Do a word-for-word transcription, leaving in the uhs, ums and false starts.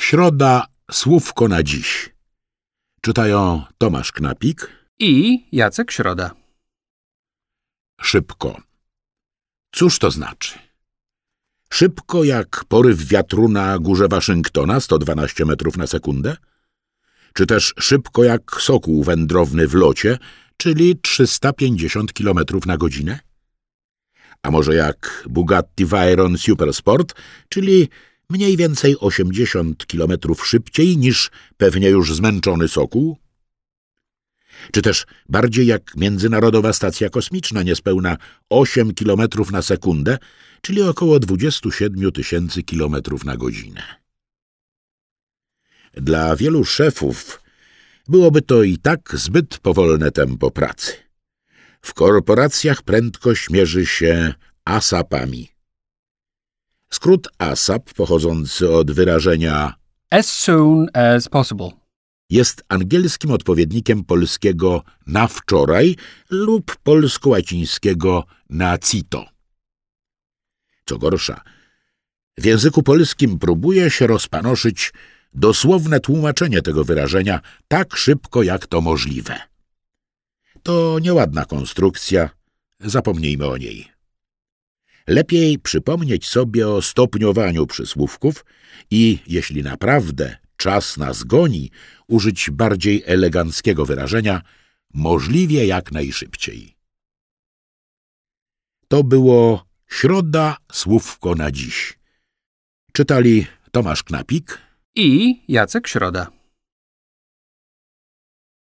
Środa, słówko na dziś. Czytają Tomasz Knapik i Jacek Środa. Szybko. Cóż to znaczy? Szybko jak poryw wiatru na górze Waszyngtona, sto dwanaście metrów na sekundę? Czy też szybko jak sokół wędrowny w locie, czyli trzysta pięćdziesiąt kilometrów na godzinę? A może jak Bugatti Veyron Supersport, czyli mniej więcej osiemdziesiąt kilometrów szybciej niż pewnie już zmęczony sokół? Czy też bardziej jak Międzynarodowa Stacja Kosmiczna, niespełna osiem kilometrów na sekundę, czyli około dwadzieścia siedem tysięcy kilometrów na godzinę. Dla wielu szefów byłoby to i tak zbyt powolne tempo pracy. W korporacjach prędkość mierzy się asapami. Skrót asap, pochodzący od wyrażenia As soon as possible, jest angielskim odpowiednikiem polskiego na wczoraj lub polsko-łacińskiego na cito. Co gorsza, w języku polskim próbuje się rozpanoszyć dosłowne tłumaczenie tego wyrażenia tak szybko, jak to możliwe. To nieładna konstrukcja, zapomnijmy o niej. Lepiej przypomnieć sobie o stopniowaniu przysłówków i, jeśli naprawdę czas nas goni, użyć bardziej eleganckiego wyrażenia możliwie jak najszybciej. To było Środa, słówko na dziś. Czytali Tomasz Knapik i Jacek Środa.